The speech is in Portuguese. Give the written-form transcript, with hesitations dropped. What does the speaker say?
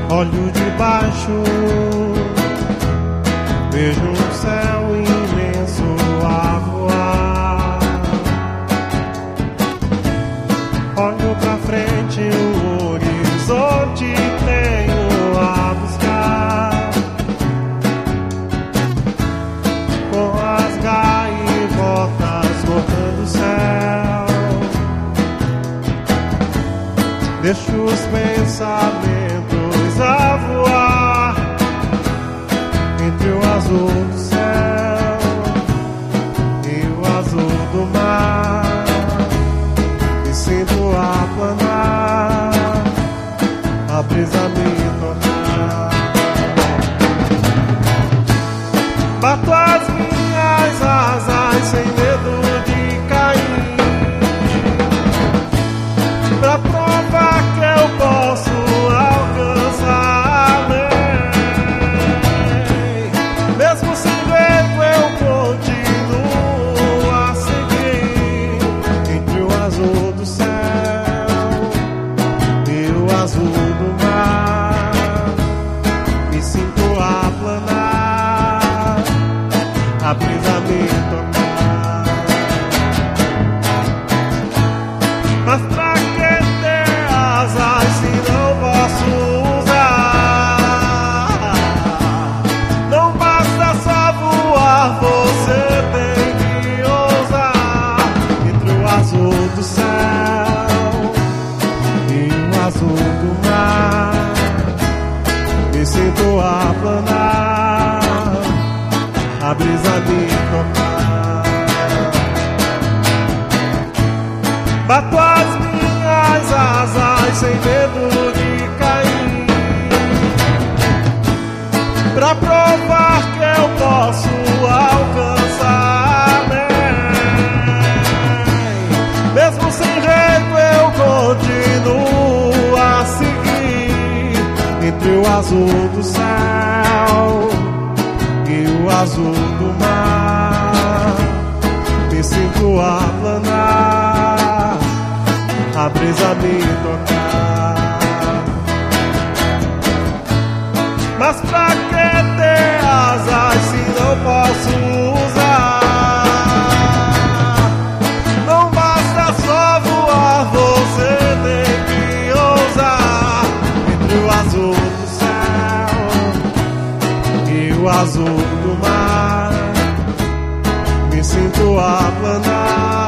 Olho de baixo, vejo um céu imenso a voar. Olho pra frente, o horizonte tenho a buscar. Com as gaivotas cortando o céu, deixo os pensamentos a voar entre o azul do céu e o azul do mar. Me sinto a planar, a brisa me tocar. Bato as minhas asas sem medo de cair, pra provar que eu posso alcançar além. Mesmo sem jeito eu continuo a seguir entre o azul do céu e o azul do mar. Me sinto a planar, a brisa me tocar. Mas pra que ter asas se não posso usar? Não basta só voar, você tem que ousar. Entre o azul do céu e o azul do mar, me sinto a planar, a brisa me tocar. Bato as minhas asas sem medo de cair, pra provar que eu posso alcançar bem. Mesmo sem jeito eu continuo a seguir entre o azul do céu e o azul do mar. Me sinto a planar, a brisa me tocar. Mas pra que ter asas se não posso usar? Não basta só voar, você tem que ousar. Entre o azul do céu e o azul do mar, me sinto a planar,